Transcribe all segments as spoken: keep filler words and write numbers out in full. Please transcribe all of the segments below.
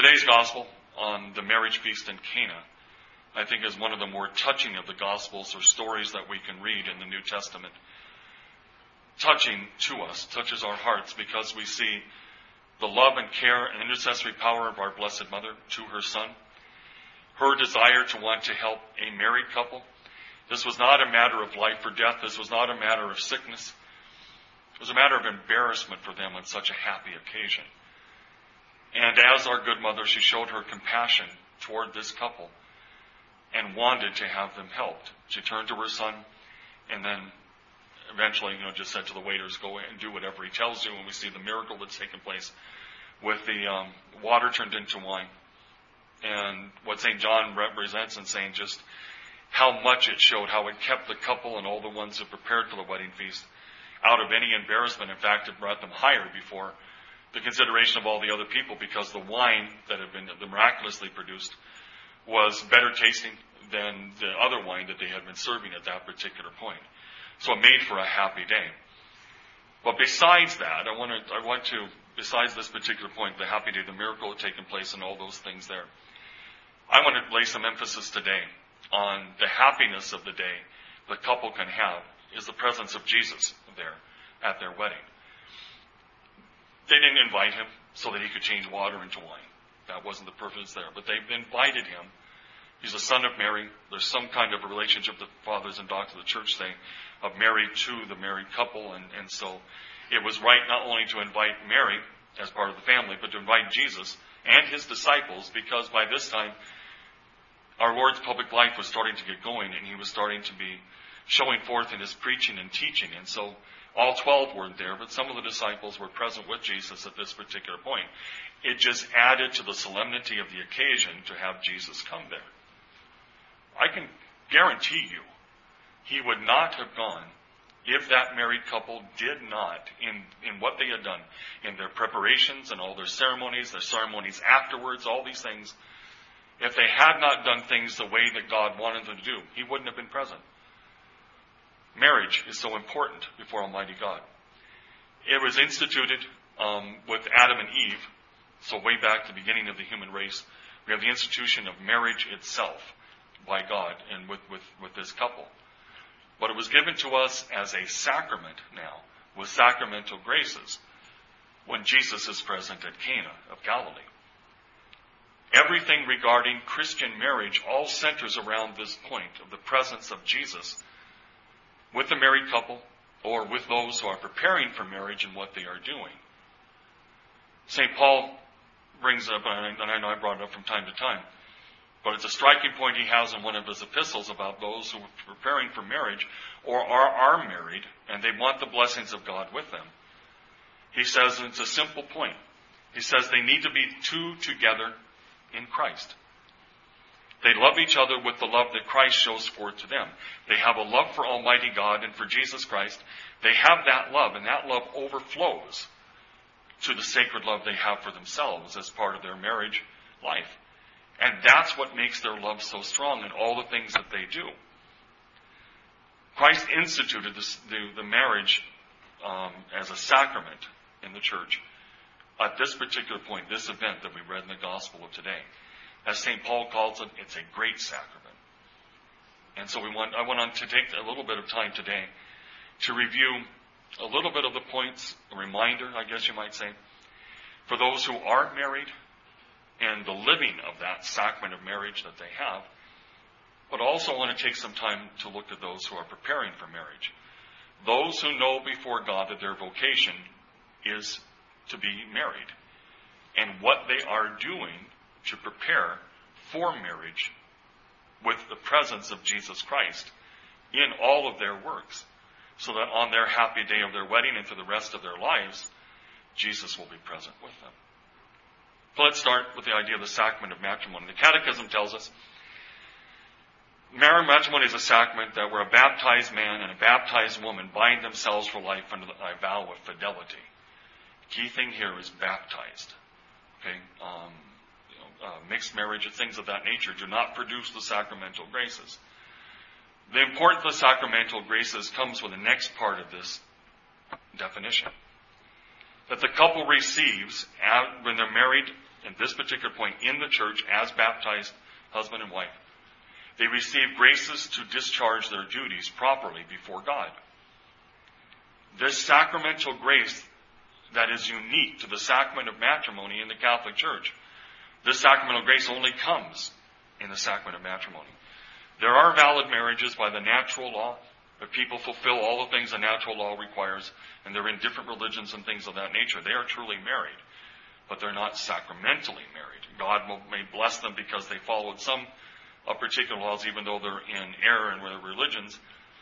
Today's gospel on the marriage feast in Cana, I think, is one of the more touching of the gospels or stories that we can read in the New Testament. Touching to us, touches our hearts, because we see the love and care and intercessory power of our Blessed Mother to her Son, her desire to want to help a married couple. This was not a matter of life or death. This was not a matter of sickness. It was a matter of embarrassment for them on such a happy occasion. And as our good mother, she showed her compassion toward this couple and wanted to have them helped. She turned to her son and then eventually, you know, just said to the waiters, go and do whatever he tells you. And we see the miracle that's taken place with the um, water turned into wine. And what Saint John represents in saying just how much it showed, how it kept the couple and all the ones who prepared for the wedding feast out of any embarrassment. In fact, it brought them higher before the consideration of all the other people, because the wine that had been miraculously produced was better tasting than the other wine that they had been serving at that particular point. So it made for a happy day. But besides that, I want to, I want to, besides this particular point, the happy day, the miracle had taken place and all those things there, I want to lay some emphasis today on the happiness of the day the couple can have is the presence of Jesus there at their wedding. They didn't invite him so that he could change water into wine. That wasn't the purpose there. But they invited him. He's the son of Mary. There's some kind of a relationship that fathers and doctors of the church say of Mary to the married couple. And, and so it was right not only to invite Mary as part of the family, but to invite Jesus and his disciples, because by this time our Lord's public life was starting to get going, and he was starting to be showing forth in his preaching and teaching. And so all twelve weren't there, but some of the disciples were present with Jesus at this particular point. It just added to the solemnity of the occasion to have Jesus come there. I can guarantee you he would not have gone if that married couple did not, in, in what they had done, in their preparations and all their ceremonies, their ceremonies afterwards, all these things, if they had not done things the way that God wanted them to do, he wouldn't have been present. Marriage is so important before Almighty God. It was instituted um, with Adam and Eve, so way back to the beginning of the human race. We have the institution of marriage itself by God and with, with, with this couple. But it was given to us as a sacrament now, with sacramental graces, when Jesus is present at Cana of Galilee. Everything regarding Christian marriage all centers around this point of the presence of Jesus with the married couple or with those who are preparing for marriage and what they are doing. Saint Paul brings up, and I know I brought it up from time to time, but it's a striking point he has in one of his epistles about those who are preparing for marriage or are, are married and they want the blessings of God with them. He says, and it's a simple point, he says they need to be two together in Christ. They love each other with the love that Christ shows forth to them. They have a love for Almighty God and for Jesus Christ. They have that love, and that love overflows to the sacred love they have for themselves as part of their marriage life. And that's what makes their love so strong in all the things that they do. Christ instituted this, the, the marriage um, as a sacrament in the church at this particular point, this event that we read in the Gospel of today. As Saint Paul calls it, it's a great sacrament. And so we want, I want to take a little bit of time today to review a little bit of the points, a reminder, I guess you might say, for those who are married and the living of that sacrament of marriage that they have, but also want to take some time to look at those who are preparing for marriage. Those who know before God that their vocation is to be married and what they are doing to prepare for marriage with the presence of Jesus Christ in all of their works, so that on their happy day of their wedding and for the rest of their lives, Jesus will be present with them. So let's start with the idea of the sacrament of matrimony. The Catechism tells us matrimony is a sacrament that where a baptized man and a baptized woman bind themselves for life under a vow of fidelity. The key thing here is baptized. Okay, um, Uh, mixed marriage and things of that nature do not produce the sacramental graces. The importance of the sacramental graces comes with the next part of this definition. That the couple receives, when they're married in this particular point, in the church as baptized husband and wife, they receive graces to discharge their duties properly before God. This sacramental grace that is unique to the sacrament of matrimony in the Catholic Church, this sacramental grace only comes in the sacrament of matrimony. There are valid marriages by the natural law, but people fulfill all the things the natural law requires, and they're in different religions and things of that nature. They are truly married, but they're not sacramentally married. God may bless them because they followed some of particular laws, even though they're in error in their religions,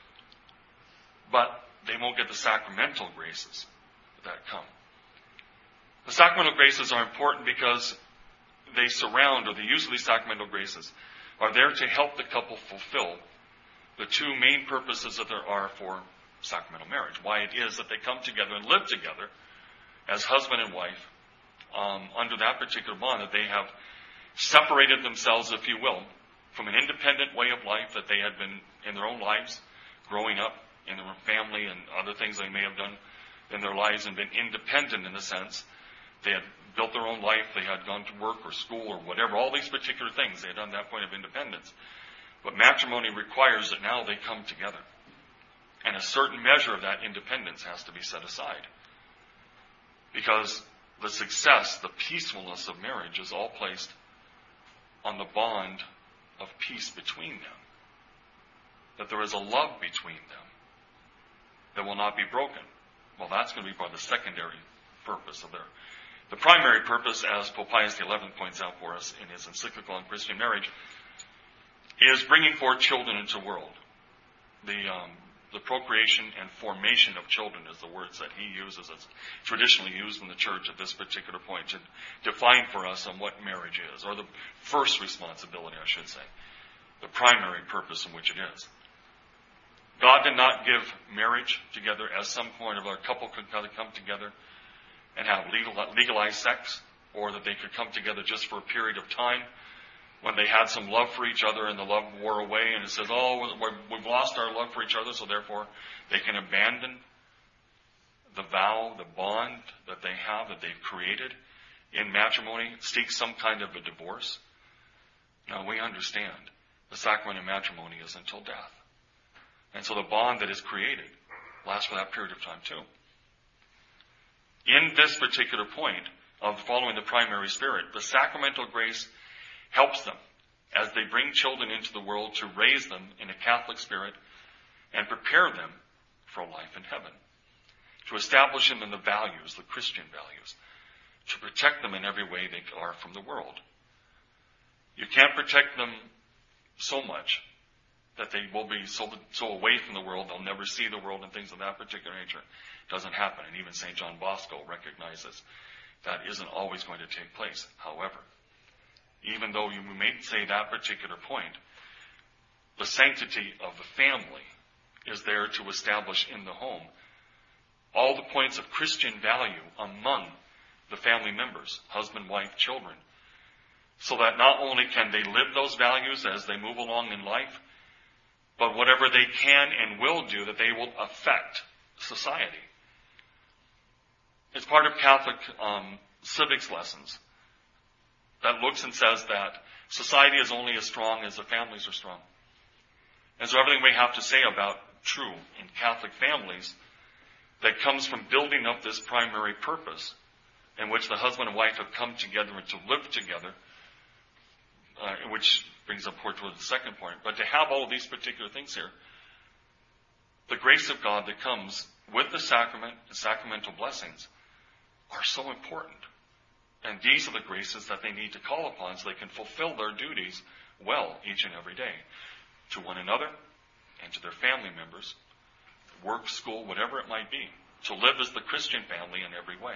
but they won't get the sacramental graces that come. The sacramental graces are important because they surround, or the use of these sacramental graces are there to help the couple fulfill the two main purposes that there are for sacramental marriage. Why it is that they come together and live together as husband and wife um, under that particular bond, that they have separated themselves, if you will, from an independent way of life that they had been in their own lives, growing up in their family and other things they may have done in their lives and been independent in a sense. They had built their own life, they had gone to work or school or whatever, all these particular things. They had done that point of independence. But matrimony requires that now they come together. And a certain measure of that independence has to be set aside. Because the success, the peacefulness of marriage is all placed on the bond of peace between them. That there is a love between them that will not be broken. Well, that's going to be part of the secondary purpose of their. The primary purpose, as Pope Pius the eleventh points out for us in his encyclical on Christian marriage, is bringing forth children into the world. The um, the procreation and formation of children is the words that he uses, as traditionally used in the church at this particular point, to define for us on what marriage is, or the first responsibility, I should say, the primary purpose in which it is. God did not give marriage together as some point of a couple could come together and have legal, legalized sex, or that they could come together just for a period of time when they had some love for each other and the love wore away, and it says, oh, we've lost our love for each other, so therefore they can abandon the vow, the bond that they have, that they've created in matrimony, seek some kind of a divorce. Now, we understand the sacrament of matrimony is until death. And so the bond that is created lasts for that period of time too. In this particular point of following the primary spirit, the sacramental grace helps them as they bring children into the world to raise them in a Catholic spirit and prepare them for life in heaven, to establish them in the values, the Christian values, to protect them in every way they are from the world. You can't protect them so much that they will be so, so away from the world, they'll never see the world and things of that particular nature. It doesn't happen. And even Saint John Bosco recognizes that isn't always going to take place. However, even though you may say that particular point, the sanctity of the family is there to establish in the home all the points of Christian value among the family members, husband, wife, children, so that not only can they live those values as they move along in life, but whatever they can and will do, that they will affect society. It's part of Catholic um, civics lessons that looks and says that society is only as strong as the families are strong. And so everything we have to say about true in Catholic families that comes from building up this primary purpose in which the husband and wife have come together and to live together, uh, which brings up toward the second point. But to have all of these particular things here, the grace of God that comes with the sacrament and sacramental blessings are so important. And these are the graces that they need to call upon so they can fulfill their duties well each and every day to one another and to their family members, work, school, whatever it might be, to live as the Christian family in every way.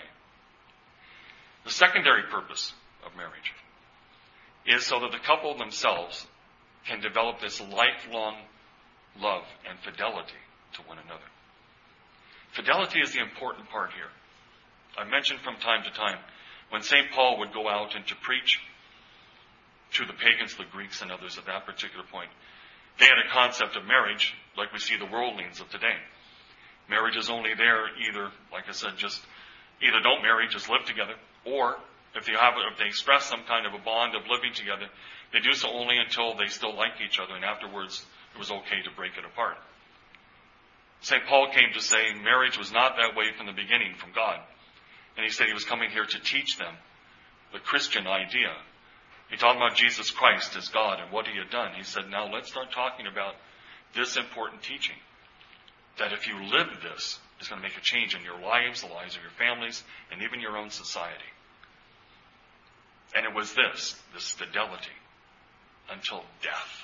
The secondary purpose of marriage is so that the couple themselves can develop this lifelong love and fidelity to one another. Fidelity is the important part here. I mentioned from time to time when Saint Paul would go out and to preach to the pagans, the Greeks, and others at that particular point, they had a concept of marriage like we see the worldlings of today. Marriage is only there either, like I said, just either don't marry, just live together, or If they have, if they express some kind of a bond of living together, they do so only until they still like each other, and afterwards it was okay to break it apart. Saint Paul came to say marriage was not that way from the beginning from God. And he said he was coming here to teach them the Christian idea. He talked about Jesus Christ as God and what he had done. He said, now let's start talking about this important teaching. That if you live this, it's going to make a change in your lives, the lives of your families, and even your own society. And it was this, this fidelity until death.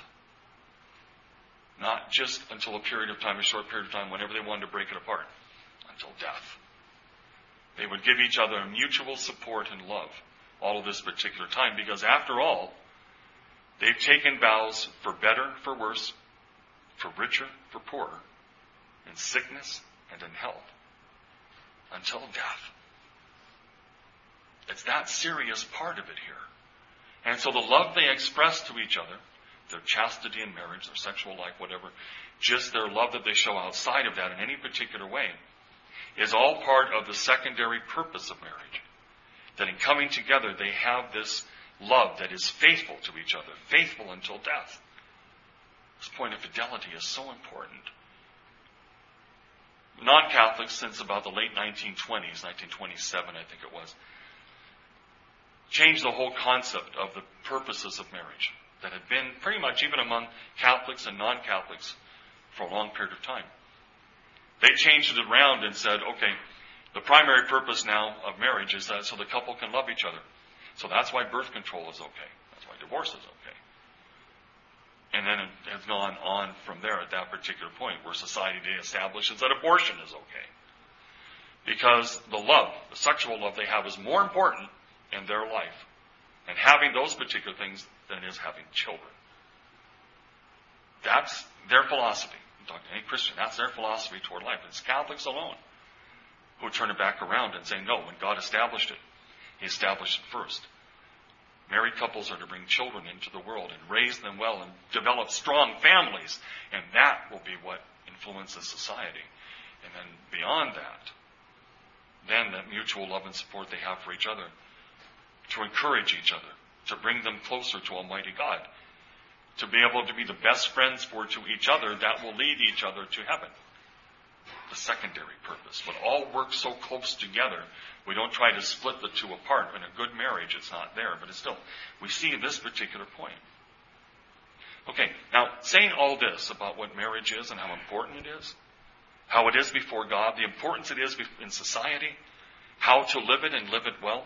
Not just until a period of time, a short period of time, whenever they wanted to break it apart. Until death. They would give each other mutual support and love all of this particular time, because after all, they've taken vows for better, for worse, for richer, for poorer, in sickness and in health, until death. It's that serious part of it here. And so the love they express to each other, their chastity in marriage, their sexual life, whatever, just their love that they show outside of that in any particular way, is all part of the secondary purpose of marriage. That in coming together, they have this love that is faithful to each other, faithful until death. This point of fidelity is so important. Non-Catholics, since about the late nineteen twenties, nineteen twenty-seven I think it was, changed the whole concept of the purposes of marriage that had been pretty much even among Catholics and non-Catholics for a long period of time. They changed it around and said, okay, the primary purpose now of marriage is that so the couple can love each other. So that's why birth control is okay. That's why divorce is okay. And then it has gone on from there at that particular point where society establishes that abortion is okay. Because the love, the sexual love they have is more important in their life and having those particular things than is having children. That's their philosophy. I'm talking to any Christian, that's their philosophy toward life. It's Catholics alone who turn it back around and say, no, when God established it, he established it first. Married couples are to bring children into the world and raise them well and develop strong families, and that will be what influences society. And then beyond that, then that mutual love and support they have for each other, to encourage each other, to bring them closer to Almighty God, to be able to be the best friends for to each other that will lead each other to heaven. The secondary purpose. But all work so close together, we don't try to split the two apart. In a good marriage, it's not there, but it's still, we see this particular point. Okay, now, saying all this about what marriage is and how important it is, how it is before God, the importance it is in society, how to live it and live it well,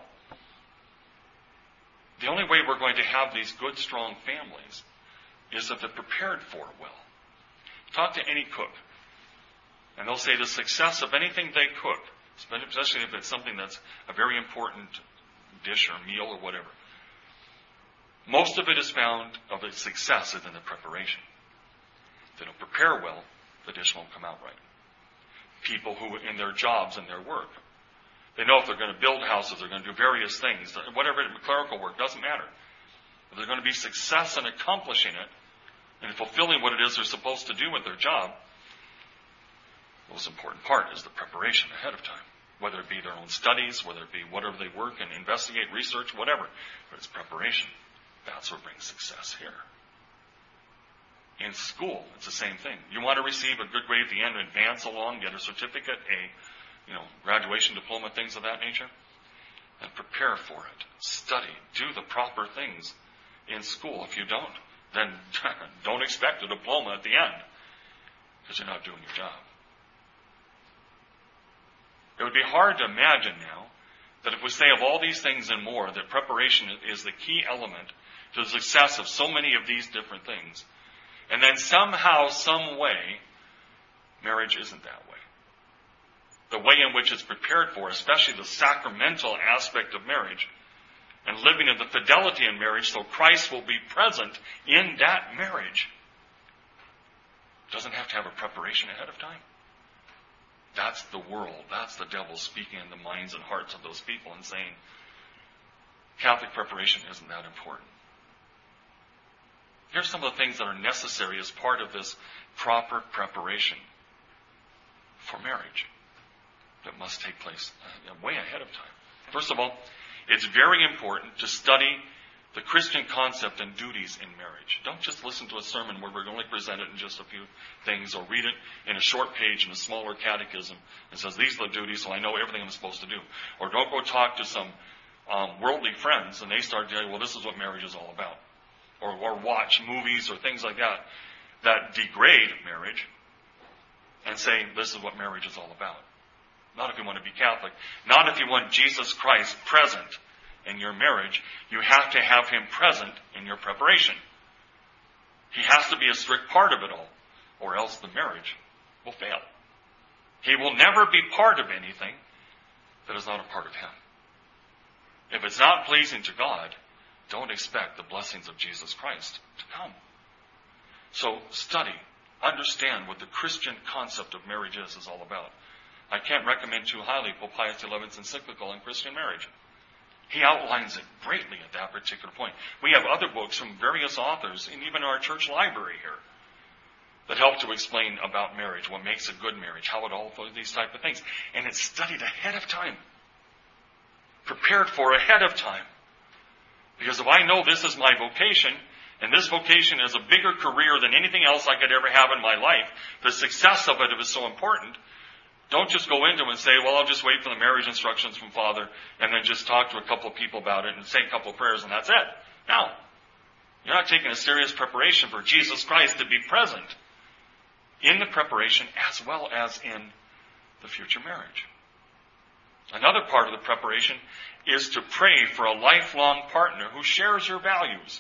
the only way we're going to have these good, strong families is if they're prepared for it well. Talk to any cook, and they'll say the success of anything they cook, especially if it's something that's a very important dish or meal or whatever, most of it is found of its success is in the preparation. If they don't prepare well, the dish won't come out right. People who, in their jobs and their work, they know if they're going to build houses, they're going to do various things, whatever, clerical work, doesn't matter. If there's going to be success in accomplishing it and fulfilling what it is they're supposed to do with their job, the most important part is the preparation ahead of time. Whether it be their own studies, whether it be whatever they work and investigate, research, whatever. But it's preparation. That's what brings success here. In school, it's the same thing. You want to receive a good grade at the end, advance along, get a certificate, a you know, graduation diploma, things of that nature, and prepare for it. Study. Do the proper things in school. If you don't, then don't expect a diploma at the end because you're not doing your job. It would be hard to imagine now that if we say of all these things and more, that preparation is the key element to the success of so many of these different things, and then somehow, some way, marriage isn't that way. The way in which it's prepared for, especially the sacramental aspect of marriage, and living in the fidelity in marriage so Christ will be present in that marriage, doesn't have to have a preparation ahead of time. That's the world. That's the devil speaking in the minds and hearts of those people and saying, Catholic preparation isn't that important. Here's some of the things that are necessary as part of this proper preparation for marriage that must take place way ahead of time. First of all, It's very important to study the Christian concept and duties in marriage. Don't just listen to a sermon where we're only presented in just a few things, or read it in a short page in a smaller catechism and says, these are the duties, so I know everything I'm supposed to do. Or don't go talk to some um, worldly friends and they start telling you, well, this is what marriage is all about. Or, or watch movies or things like that that degrade marriage and say, this is what marriage is all about. Not if you want to be Catholic. Not if you want Jesus Christ present in your marriage. You have to have him present in your preparation. He has to be a strict part of it all, or else the marriage will fail. He will never be part of anything that is not a part of him. If it's not pleasing to God, don't expect the blessings of Jesus Christ to come. So study, understand what the Christian concept of marriage is, is all about. I can't recommend too highly Pope Pius the eleventh's encyclical on Christian marriage. He outlines it greatly at that particular point. We have other books from various authors, and even our church library here, that help to explain about marriage, what makes a good marriage, how it all, these type of things. And it's studied ahead of time, prepared for ahead of time. Because if I know this is my vocation, and this vocation is a bigger career than anything else I could ever have in my life, the success of it is so important. Don't just go into it and say, well, I'll just wait for the marriage instructions from Father and then just talk to a couple of people about it and say a couple of prayers and that's it. No. You're not taking a serious preparation for Jesus Christ to be present in the preparation as well as in the future marriage. Another part of the preparation is to pray for a lifelong partner who shares your values.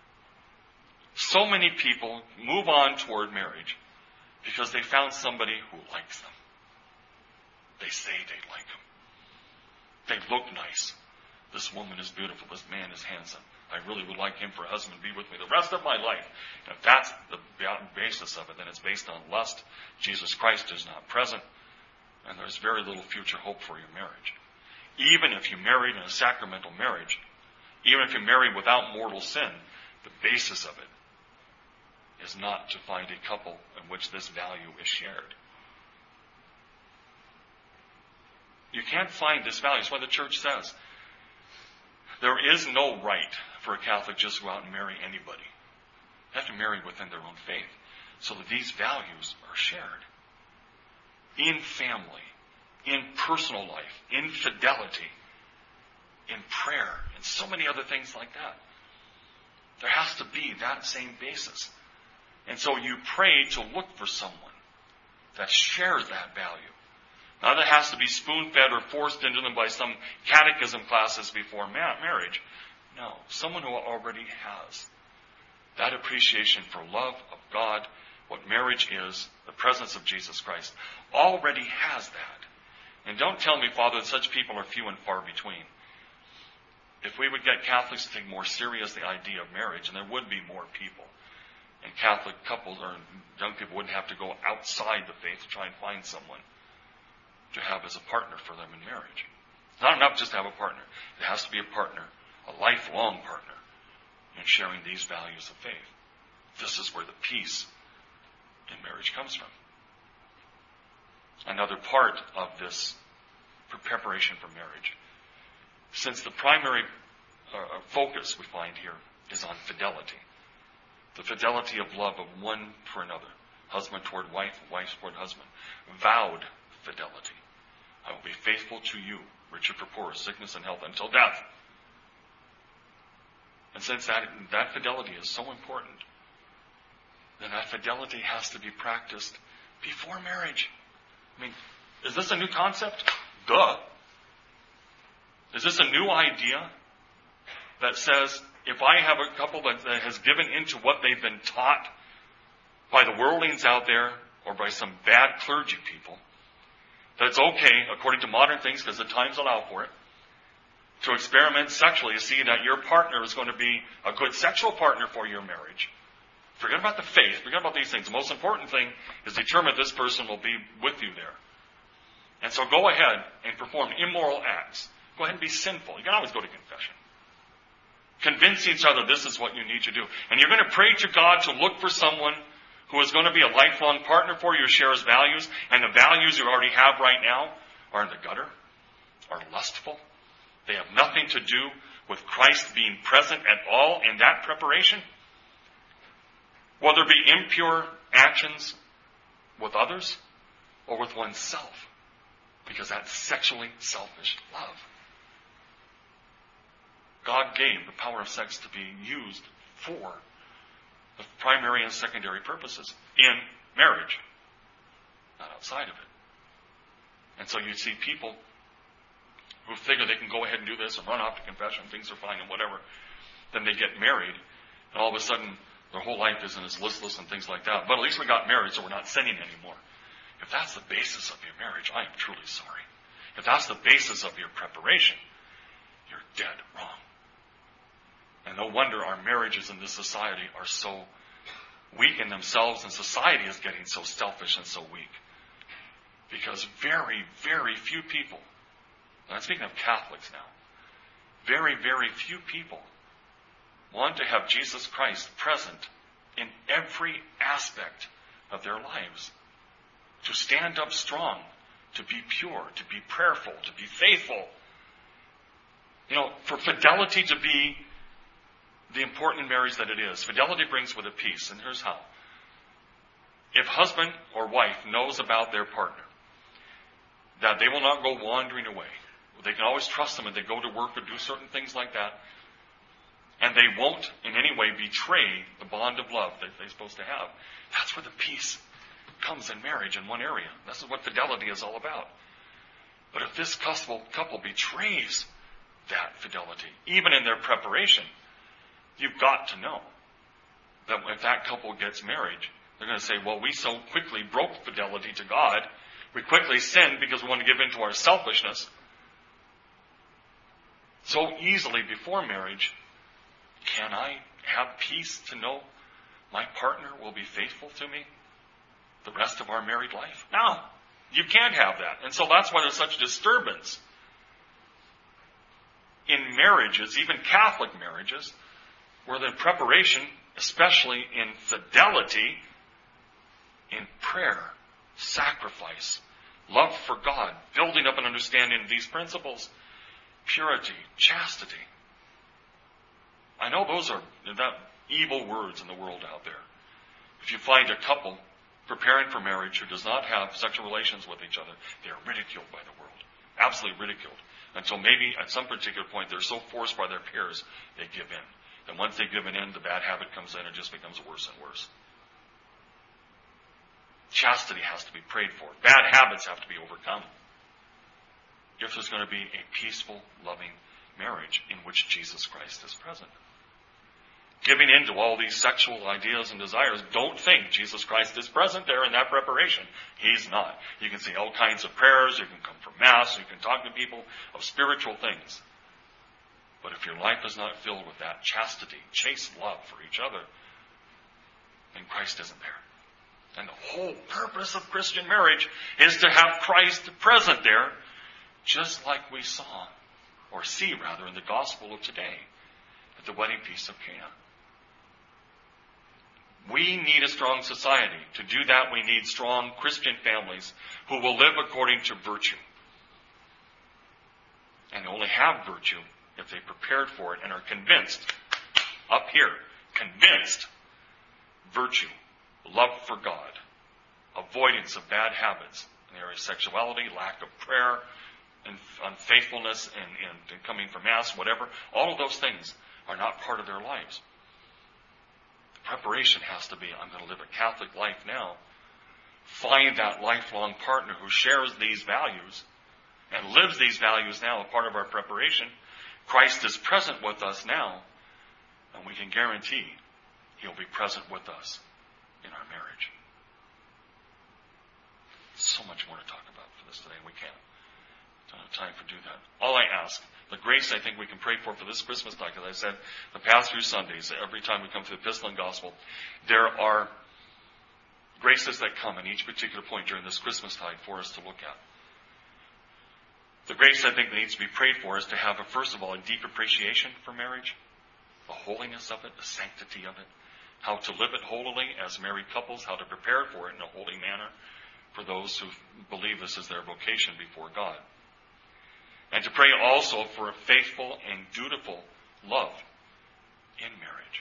So many people move on toward marriage because they found somebody who likes them. They say they like him. They look nice. This woman is beautiful. This man is handsome. I really would like him for a husband to be with me the rest of my life. And if that's the basis of it, then it's based on lust. Jesus Christ is not present. And there's very little future hope for your marriage. Even if you married in a sacramental marriage, even if you married without mortal sin, the basis of it is not to find a couple in which this value is shared. You can't find this value. That's why the church says there is no right for a Catholic just to go out and marry anybody. They have to marry within their own faith so that these values are shared. In family, in personal life, in fidelity, in prayer, and so many other things like that. There has to be that same basis. And so you pray to look for someone that shares that value. Not that has to be spoon-fed or forced into them by some catechism classes before ma- marriage. No, someone who already has that appreciation for love of God, what marriage is, the presence of Jesus Christ, already has that. And don't tell me, Father, that such people are few and far between. If we would get Catholics to take more serious the idea of marriage, and there would be more people, and Catholic couples or young people wouldn't have to go outside the faith to try and find someone to have as a partner for them in marriage. It's not enough just to have a partner. It has to be a partner, a lifelong partner, in sharing these values of faith. This is where the peace in marriage comes from. Another part of this preparation for marriage, since the primary uh, focus we find here is on fidelity, the fidelity of love of one for another, husband toward wife, wife toward husband, vowed fidelity. I will be faithful to you, richer for poor, sickness and health, until death. And since that, that fidelity is so important, then that fidelity has to be practiced before marriage. I mean, is this a new concept? Duh. Is this a new idea that says, if I have a couple that, that has given into what they've been taught by the worldlings out there or by some bad clergy people, that it's okay, according to modern things, because the times allow for it, to experiment sexually to see that your partner is going to be a good sexual partner for your marriage. Forget about the faith. Forget about these things. The most important thing is determine this person will be with you there. And so go ahead and perform immoral acts. Go ahead and be sinful. You can always go to confession. Convince each other this is what you need to do. And you're going to pray to God to look for someone who is going to be a lifelong partner for you, who shares values, and the values you already have right now are in the gutter, are lustful, They have nothing to do with Christ being present at all in that preparation. Will there be impure actions with others or with oneself? Because that's sexually selfish love. God gave the power of sex to be used for the primary and secondary purposes in marriage, not outside of it. And so you see people who figure they can go ahead and do this and run off to confession, things are fine and whatever. Then they get married, and all of a sudden their whole life isn't as listless and things like that. But at least we got married, so we're not sinning anymore. If that's the basis of your marriage, I am truly sorry. If that's the basis of your preparation, you're dead wrong. And no wonder our marriages in this society are so weak in themselves, and society is getting so selfish and so weak. Because very, very few people, and I'm speaking of Catholics now, very, very few people want to have Jesus Christ present in every aspect of their lives. To stand up strong, to be pure, to be prayerful, to be faithful. You know, for fidelity to be the important marriage that it is. Fidelity brings with it peace, and here's how. If husband or wife knows about their partner, that they will not go wandering away. They can always trust them and they go to work or do certain things like that. And they won't in any way betray the bond of love that they're supposed to have. That's where the peace comes in marriage in one area. This is what fidelity is all about. But if this couple, couple betrays that fidelity, even in their preparation, you've got to know that if that couple gets married, they're going to say, well, we so quickly broke fidelity to God. We quickly sinned because we want to give in to our selfishness. So easily before marriage, can I have peace to know my partner will be faithful to me the rest of our married life? No, you can't have that. And so that's why there's such disturbance in marriages, even Catholic marriages, where the preparation, especially in fidelity, in prayer, sacrifice, love for God, building up an understanding of these principles, purity, chastity. I know those are that evil words in the world out there. If you find a couple preparing for marriage who does not have sexual relations with each other, they are ridiculed by the world. Absolutely ridiculed. Until maybe at some particular point they're so forced by their peers, they give in. And once they've given in, the bad habit comes in and just becomes worse and worse. Chastity has to be prayed for. Bad habits have to be overcome. If there's going to be a peaceful, loving marriage in which Jesus Christ is present. Giving in to all these sexual ideas and desires, don't think Jesus Christ is present there in that preparation. He's not. You can say all kinds of prayers, you can come for Mass, you can talk to people of spiritual things. But if your life is not filled with that chastity, chaste love for each other, then Christ isn't there. And the whole purpose of Christian marriage is to have Christ present there, just like we saw, or see rather, in the gospel of today, at the wedding feast of Cana. We need a strong society. To do that, we need strong Christian families who will live according to virtue. And only have virtue if they prepared for it and are convinced, up here, convinced, virtue, love for God, avoidance of bad habits in the area of sexuality, lack of prayer, and unfaithfulness, and, and, and coming for Mass, whatever. All of those things are not part of their lives. The preparation has to be, I'm going to live a Catholic life now. Find that lifelong partner who shares these values and lives these values now, a part of our preparation. Christ is present with us now, and we can guarantee He'll be present with us in our marriage. So much more to talk about for this today. We can't. Don't have time for do that. All I ask, the grace I think we can pray for for this Christmas time, as I said, the past few Sundays, every time we come to the Epistle and Gospel, there are graces that come in each particular point during this Christmas time for us to look at. The grace I think that needs to be prayed for is to have, a, first of all, a deep appreciation for marriage, the holiness of it, the sanctity of it, how to live it holily as married couples, how to prepare for it in a holy manner for those who believe this is their vocation before God. And to pray also for a faithful and dutiful love in marriage.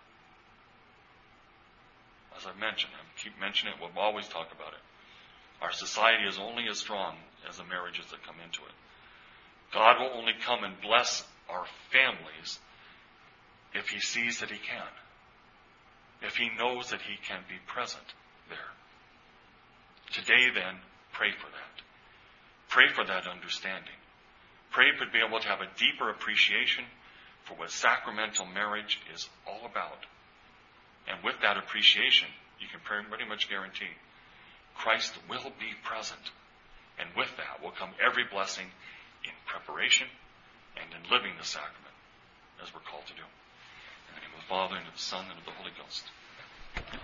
As I've mentioned, I keep mentioning it, we'll always talk about it. Our society is only as strong as the marriages that come into it. God will only come and bless our families if he sees that he can. If he knows that he can be present there. Today then, pray for that. Pray for that understanding. Pray to be able to have a deeper appreciation for what sacramental marriage is all about. And with that appreciation, you can pretty much guarantee Christ will be present. And with that will come every blessing in preparation and in living the sacrament, as we're called to do. In the name of the Father, and of the Son, and of the Holy Ghost.